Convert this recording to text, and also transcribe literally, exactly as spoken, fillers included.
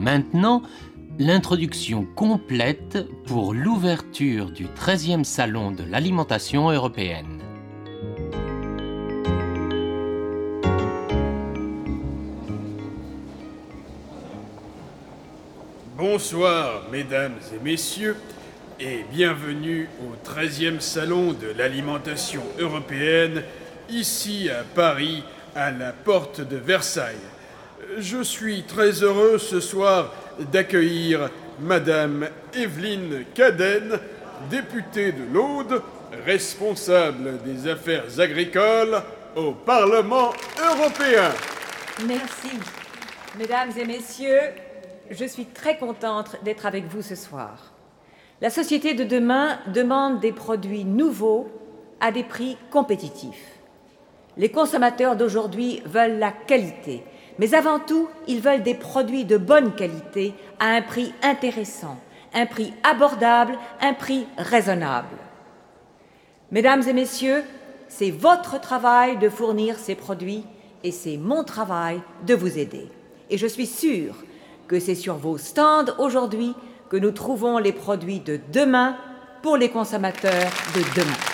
maintenant l'introduction complète pour l'ouverture du treizième Salon de l'alimentation européenne. Bonsoir, mesdames et messieurs, et bienvenue au treizième Salon de l'alimentation européenne, ici à Paris, à la porte de Versailles. Je suis très heureux ce soir d'accueillir Madame Evelyne Cadenne, députée de l'Aude, responsable des affaires agricoles au Parlement européen. Merci. Mesdames et messieurs, je suis très contente d'être avec vous ce soir. La société de demain demande des produits nouveaux à des prix compétitifs. Les consommateurs d'aujourd'hui veulent la qualité, mais avant tout, ils veulent des produits de bonne qualité à un prix intéressant, un prix abordable, un prix raisonnable. Mesdames et messieurs, c'est votre travail de fournir ces produits et c'est mon travail de vous aider. Et je suis sûre que c'est sur vos stands aujourd'hui que nous trouvons les produits de demain pour les consommateurs de demain.